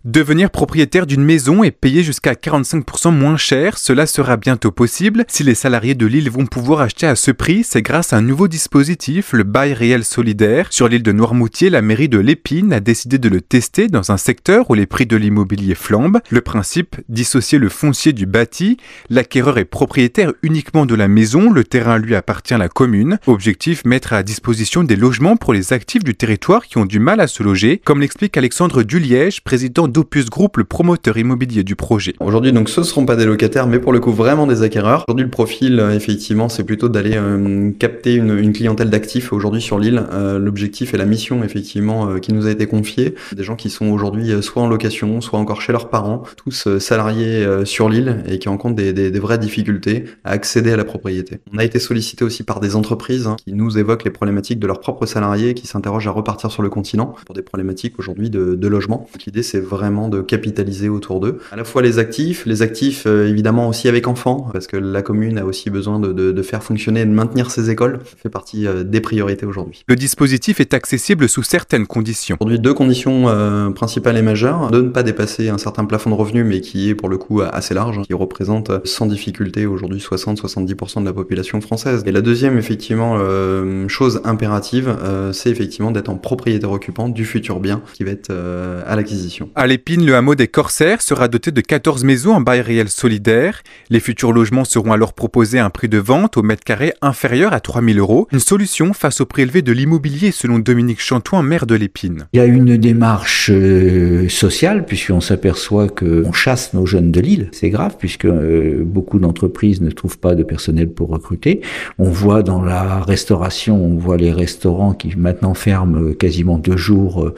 Devenir propriétaire d'une maison et payer jusqu'à 45% moins cher, cela sera bientôt possible. Si les salariés de l'île vont pouvoir acheter à ce prix, c'est grâce à un nouveau dispositif, le bail réel solidaire. Sur l'île de Noirmoutier, la mairie de l'Épine a décidé de le tester dans un secteur où les prix de l'immobilier flambent. Le principe, dissocier le foncier du bâti. L'acquéreur est propriétaire uniquement de la maison, le terrain lui appartient à la commune. Objectif, mettre à disposition des logements pour les actifs du territoire qui ont du mal à se loger, comme l'explique Alexandre Duliège, président d'Opus Group, le promoteur immobilier du projet. Aujourd'hui, donc, ce ne seront pas des locataires, mais pour le coup, vraiment des acquéreurs. Aujourd'hui, le profil, effectivement, c'est plutôt d'aller capter une clientèle d'actifs aujourd'hui sur l'île. L'objectif et la mission, effectivement, qui nous a été confiée. Des gens qui sont aujourd'hui soit en location, soit encore chez leurs parents, tous salariés sur l'île et qui rencontrent des vraies difficultés à accéder à la propriété. On a été sollicité aussi par des entreprises qui nous évoquent les problématiques de leurs propres salariés, qui s'interrogent à repartir sur le continent pour des problématiques aujourd'hui de logement. Donc, l'idée, c'est vraiment de capitaliser autour d'eux. À la fois les actifs évidemment aussi avec enfants, parce que la commune a aussi besoin de faire fonctionner et de maintenir ses écoles. Ça fait partie des priorités aujourd'hui. Le dispositif est accessible sous certaines conditions. Aujourd'hui, deux conditions principales et majeures. De ne pas dépasser un certain plafond de revenus, mais qui est pour le coup assez large, qui représente sans difficulté aujourd'hui 60-70% de la population française. Et la deuxième, effectivement, chose impérative, c'est effectivement d'être en propriétaire occupant du futur bien qui va être à l'acquisition. À l'Épine, le hameau des Corsaires sera doté de 14 maisons en bail réel solidaire. Les futurs logements seront alors proposés à un prix de vente au mètre carré inférieur à 3 000 €. Une solution face au prix élevé de l'immobilier, selon Dominique Chantoin, maire de l'Épine. Il y a une démarche sociale, puisqu'on s'aperçoit qu'on chasse nos jeunes de l'île. C'est grave, puisque beaucoup d'entreprises ne trouvent pas de personnel pour recruter. On voit dans la restauration, on voit les restaurants qui maintenant ferment quasiment 2 jours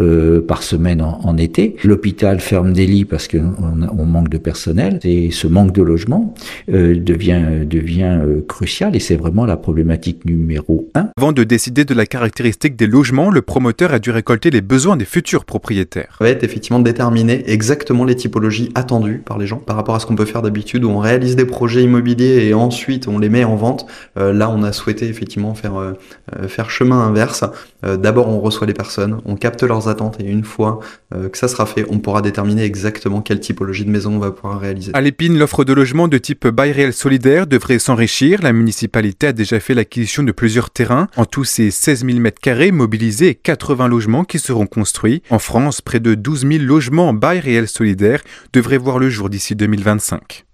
par semaine en été. L'hôpital ferme des lits parce qu'on manque de personnel. Et ce manque de logement devient crucial et c'est vraiment la problématique numéro 1. Avant de décider de la caractéristique des logements, le promoteur a dû récolter les besoins des futurs propriétaires. Ça va être effectivement de déterminer exactement les typologies attendues par les gens par rapport à ce qu'on peut faire d'habitude où on réalise des projets immobiliers et ensuite on les met en vente. Là, on a souhaité effectivement faire chemin inverse. D'abord, on reçoit les personnes, on capte leurs attentes et une fois que ça sera fait, on pourra déterminer exactement quelle typologie de maison on va pouvoir réaliser. À l'Épine, l'offre de logement de type bail réel solidaire devrait s'enrichir. La municipalité a déjà fait l'acquisition de plusieurs terrains. En tout, c'est 16 000 m² mobilisés et 80 logements qui seront construits. En France, près de 12 000 logements en bail réel solidaire devraient voir le jour d'ici 2025.